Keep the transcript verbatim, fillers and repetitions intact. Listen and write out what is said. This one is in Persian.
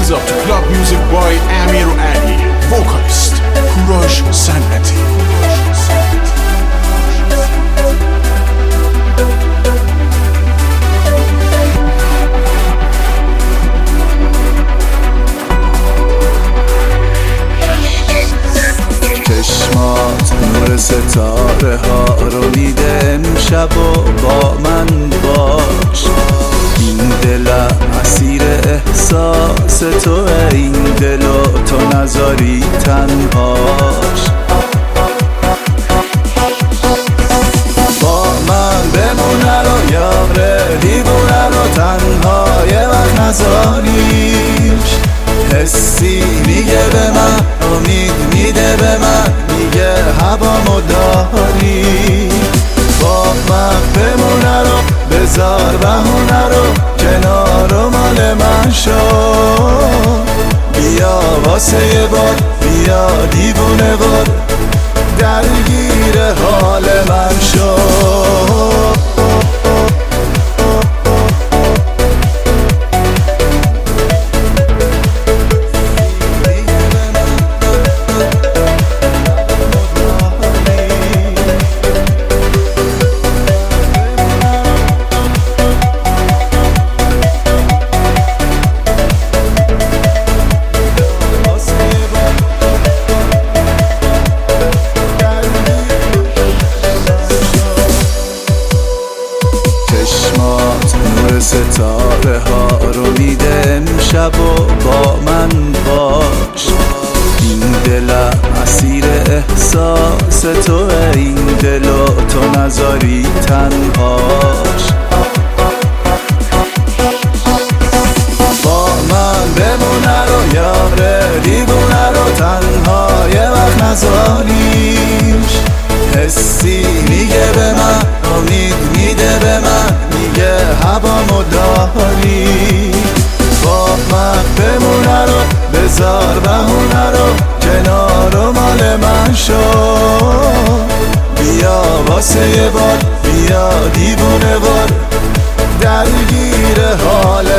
Hands up to club music boy Amir Ali, vocalist کوروش صنعتی. چشمات نور ستاره ها رو میده امشب و با من باش. این دل اسیر احساس تو، این دل و تو نذاری تنهاش. با من بمونه رو یاره دیوونه رو تنها یه وقت نذاریش. حسی میگه به من، امید میده به من، میگه هوامو داری. با من بمونه رو بذار بهونه رو کنار و مال من شو. بیا واسه یه بار، بیا دیوونه بار، درگیر حال من شو. چشمات نور ستاره ها رو میده امشب و با من باش. این دل اسیر احساس تو، این دل و تو نذاری تنهاش. با من بمونه رو یاره دیوونه رو تنها یه وقت نذاریش. حسی میگه به من، امید میده به من، میگه هوامو داری. با من بمونه رو بذار بهونه رو کنار و مال من شو. بیا واسه یه بار، بیا دیوونه بار، درگیر حال